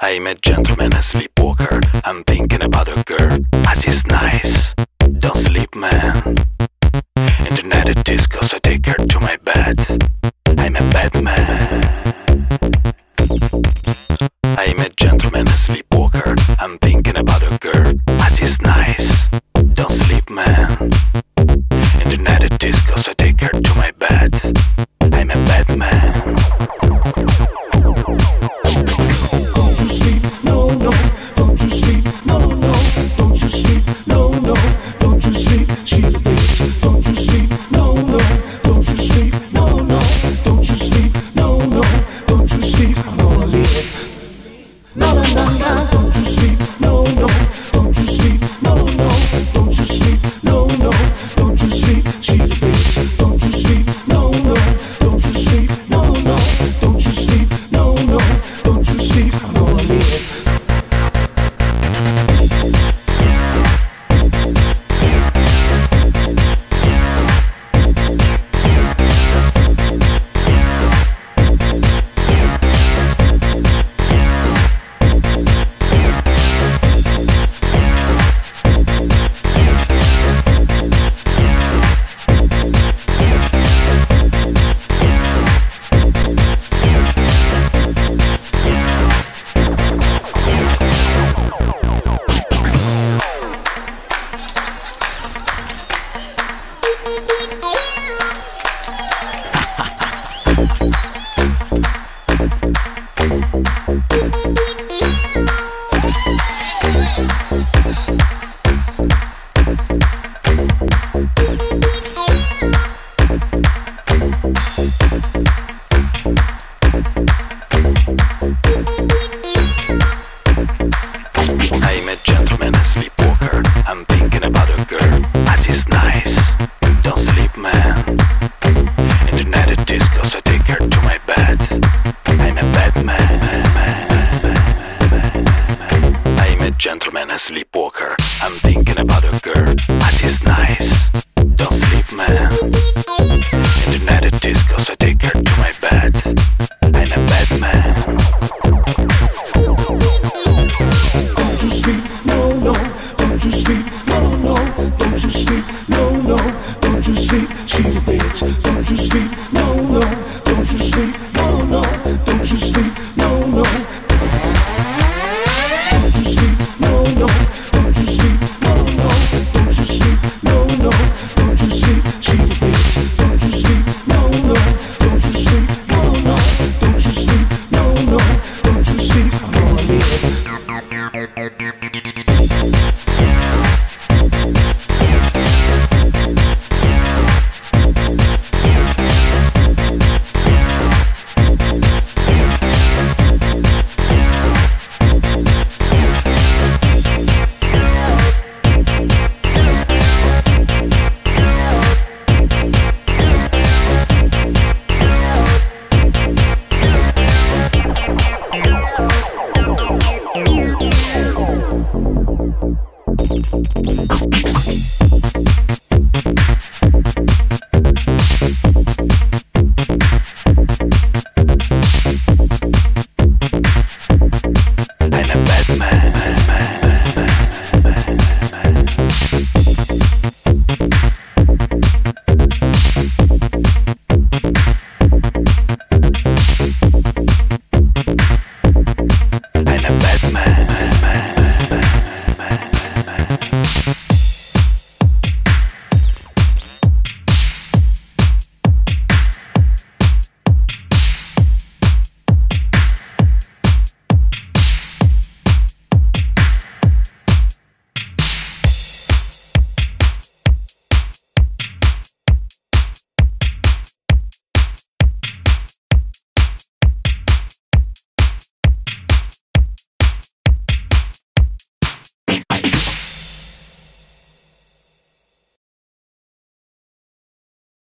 I'm a gentleman, a sleepwalker. I'm thinking about a girl, as is nice. Don't sleep, man. Internet at disco, so take her to my bed. I'm a bad man. I'm a gentleman, a sleepwalker. I'm thinking about a girl, as is nice. Don't sleep, man. Internet at disco, so take her to my bed. I'm a bad man. Don't you sleep, no, no. Don't you sleep, no, no. Don't you sleep, no, no. Don't you sleep, she's a bitch. Don't you sleep, no, no. Don't you sleep, no, no. Don't you sleep, no, no. Don't you sleep, I'm gonna live. La la la la. Don't you sleep, no, no. Don't you sleep, no, no. Don't you sleep, no, no. Don't you sleep, she's a bitch. Don't you sleep, no, no. Don't you sleep, no, no. Don't you sleep, no, no. Don't you sleep, I'm gonna live. I'm a gentleman, a sleepwalker. I'm thinking about a girl, as is nice. Don't sleep, man. Internet at disco, so take her to my bed. I'm a bad man. I'm a gentleman, a sleepwalker. I'm thinking about a girl, as is nice. Don't sleep, man. Internet at disco, so take her to my bed. I'm a bad man. Don't you sleep, no, no. Don't you sleep, no, no. Don't you sleep, no, no. Don't you sleep, she's a bitch. Don't you sleep, no, no. Don't you sleep, no, no. Don't you sleep, no, no. Don't you sleep, no, no. Don't you sleep, no, no. Don't you sleep, no, no. Don't you sleep, she's a bitch. Don't you sleep, no, no. Don't you sleep, no, no. Don't you sleep, no, no. Don't you sleep, I'm gonna live.